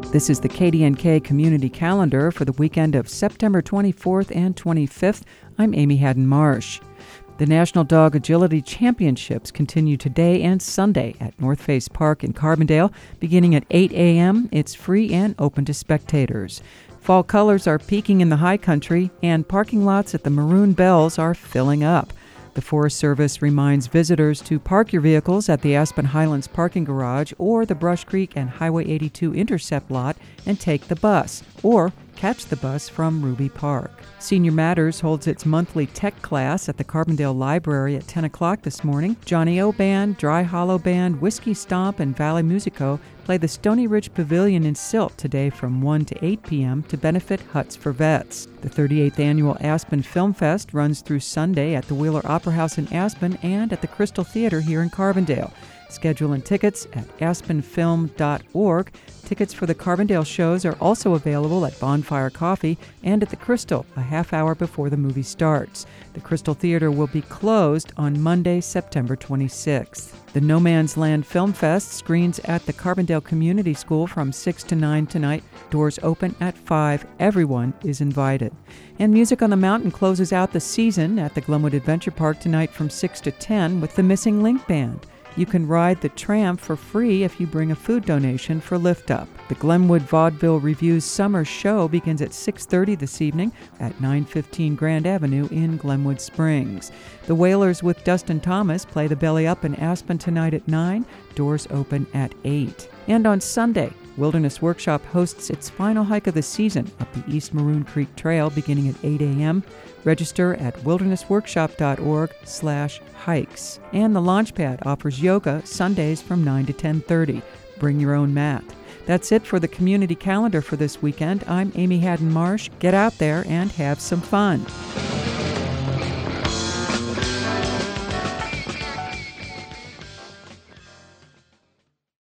This is the KDNK Community Calendar for the weekend of September 24th and 25th. I'm Amy Haddon-Marsh. The National Dog Agility Championships continue today and Sunday at North Face Park in Carbondale. Beginning at 8 a.m., it's free and open to spectators. Fall colors are peaking in the high country, and parking lots at the Maroon Bells are filling up. The Forest Service reminds visitors to park your vehicles at the Aspen Highlands parking garage or the Brush Creek and Highway 82 intercept lot and take the bus, or catch the bus from Ruby Park. Senior Matters holds its monthly tech class at the Carbondale Library at 10 o'clock this morning. Johnny O Band, Dry Hollow Band, Whiskey Stomp, and Valley Musico play the Stony Ridge Pavilion in Silt today from 1 to 8 p.m. to benefit Huts for Vets. The 38th Annual Aspen Film Fest runs through Sunday at the Wheeler Opera House in Aspen and at the Crystal Theater here in Carbondale. Schedule and tickets at aspenfilm.org. Tickets for the Carbondale shows are also available at Bonfire Coffee and at the Crystal a half hour before the movie starts. The Crystal Theater will be closed on Monday, September 26th. The No Man's Land Film Fest screens at the Carbondale Community School from 6 to 9 tonight. Doors open at 5. Everyone is invited. And Music on the Mountain closes out the season at the Glenwood Adventure Park tonight from 6 to 10 with the Missing Link Band. You can ride the tram for free if you bring a food donation for Lift Up. The Glenwood Vaudeville Revue's summer show begins at 6:30 this evening at 915 Grand Avenue in Glenwood Springs. The Wailers with Dustin Thomas play the Belly Up in Aspen tonight at 9. Doors open at 8. And on Sunday, Wilderness Workshop hosts its final hike of the season up the East Maroon Creek Trail beginning at 8 a.m. Register at wildernessworkshop.org/hikes. And the Launchpad offers yoga Sundays from 9 to 10:30. Bring your own mat. That's it for the community calendar for this weekend. I'm Amy Haddon-Marsh. Get out there and have some fun.